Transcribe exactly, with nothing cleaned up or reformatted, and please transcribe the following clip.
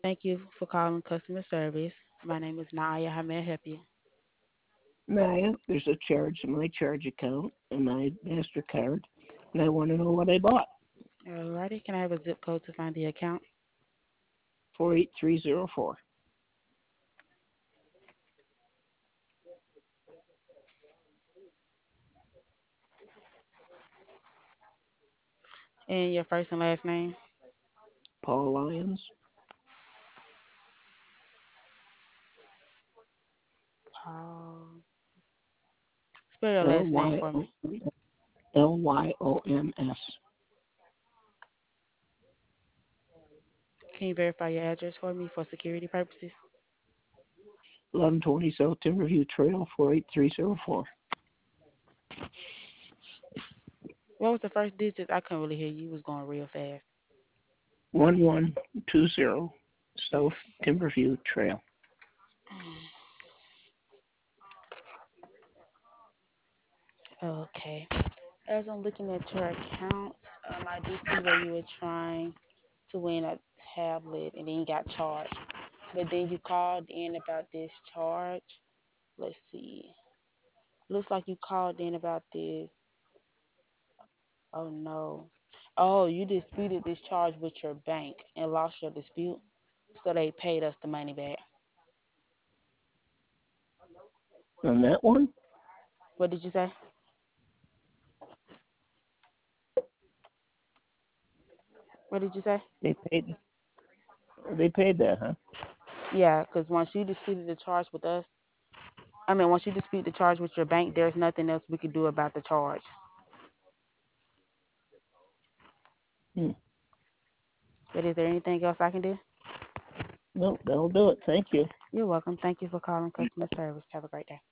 Thank you for calling customer service. My name is Naya. How may I help you? Maya, there's a charge in my charge account and my MasterCard, and I want to know what I bought. Alrighty, can I have a zip code to find the account? four eight three zero four. And your first and last name? Paul Lyons. Paul. Spell your L last name Y for O me. L Y O M S. Can you verify your address for me for security purposes? eleven twenty South Timberview Trail, four eight three zero four. What was the first digit? I couldn't really hear you. You was going real fast. one one two zero South Timberview Trail. Okay. As I'm looking at your account, um, I do see where you were trying to win a tablet and then you got charged. But then you called in about this charge. Let's see. Looks like you called in about this. Oh no. Oh, you disputed this charge with your bank and lost your dispute. So they paid us the money back. On that one, What did you say? What did you say? they paid they paid that, huh? Yeah, because once you disputed the charge with us, I mean, once you dispute the charge with your bank, there's nothing else we can do about the charge. Hmm. But is there anything else I can do? No, that'll do it. Thank you. You're welcome. Thank you for calling customer service. Have a great day.